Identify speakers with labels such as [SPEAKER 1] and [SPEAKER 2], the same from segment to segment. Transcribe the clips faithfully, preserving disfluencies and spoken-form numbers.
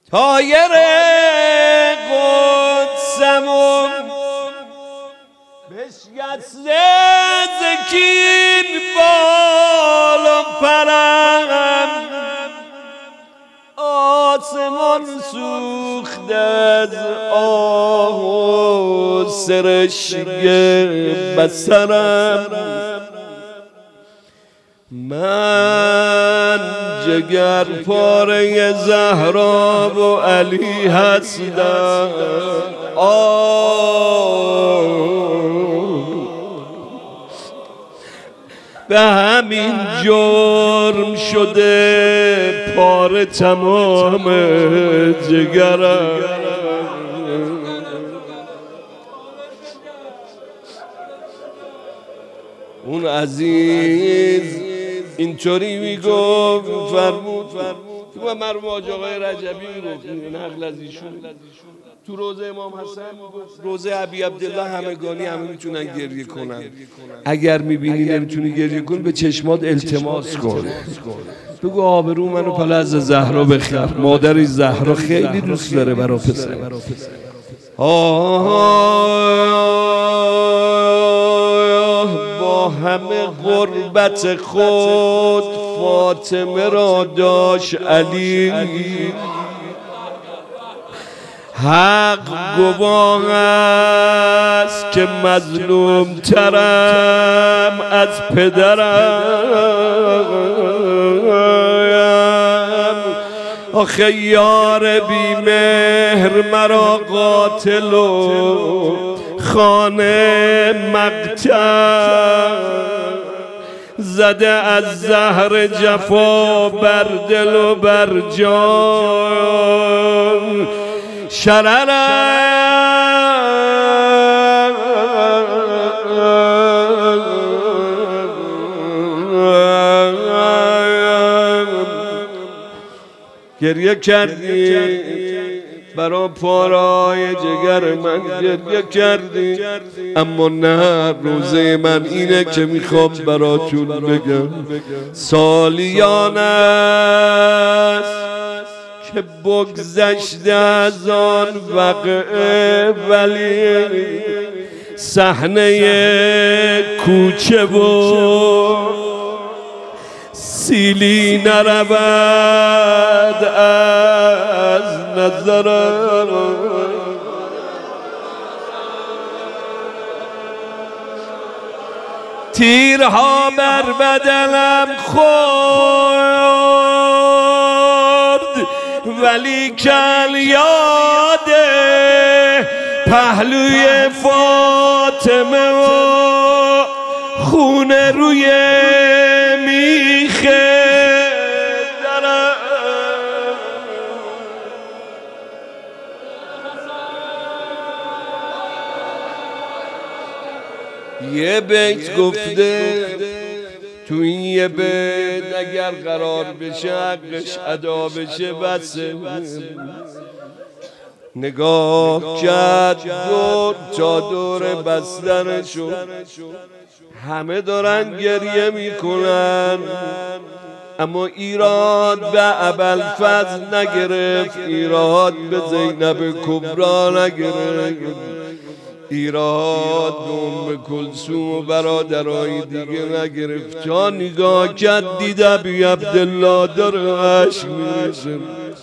[SPEAKER 1] طایر قدسمون بشکسته زکین بالا پرم آسمان سوخته از آه و سرشک بسرم من جگر پاره زهرا و علی هستم به همین جرم شده پاره تمام جگرم اون عزیز اینطوری میگفت فرمود و مرحوم حاج آقای رجبی میگفت نقل از ایشون تو روزه امام حسن روزه ابی عبدالله همگانی همه میتونن گریه کنن اگر میبینی نمیتونی گریه کن به چشمات التماس کن بگو آبرو منو پلز زهرا بخیر مادر زهرا خیلی دوست داره برا پسر با همه غربت خود فاطمه را داشت علی حق گواه است که مظلوم ترم از پدرم آخه یار بی مهر مرا قاتل و خانه مقتل زده از زهر جفا بر دل و بر جان شررم گریه کردی برا پارای جگر من گریه کردی اما نه روزه من اینه که میخوام براتون بگم سالیان است که بگذشته از آن وقعه ولی صحنه کوچه و سیلی نرود از نظرم تیرها بر بدنم خورد ولی کل یاده پهلوی فاطمه و خون روی میخه درم یه بیت گفته تو این یه بیت اگر قرار بشه حقش ادا بشه بسه نگاه کرد دور تا دور بسترشون همه دارن گریه میکنن اما ایراد به ابوالفضل نگرفت ایراد به زینب کبرا نگرفت ایراد به ام کلثوم و برادرای دیگه نگرفت تا نگاه کرد دید ابی عبدالله داره اشک میریزه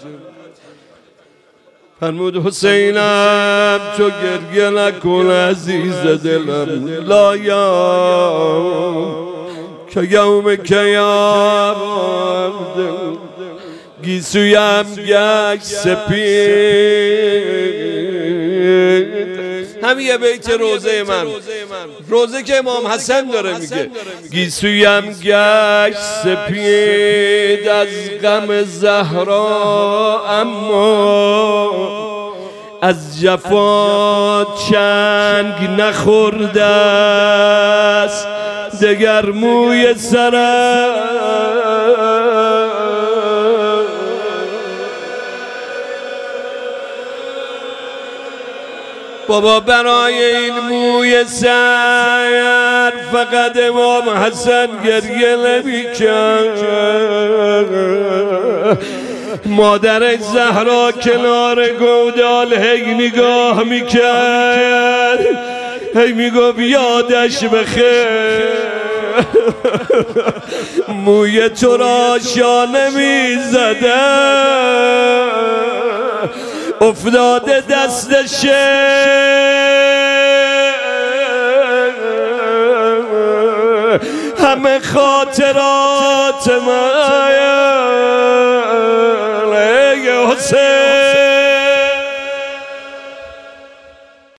[SPEAKER 1] فرمود حسینم تو گریه نکن عزیز دلم لا یام که یوم کیام گیسویم گشت سپید همین یه بیت روزه من روزه که امام حسن داره میگه گیسویم گشت سپید از غم زهرا اما از جفا چنگ نخورده است دگر موی سرم بابا برای این موی سر فقط امام حسن گریه نمی کرد مادر زهرا کنار گودال هی نگاه میکرد، هی میگفت یادش بخیر، موی تو را شانه میزده، افتاده دستشه، همه خاطرات من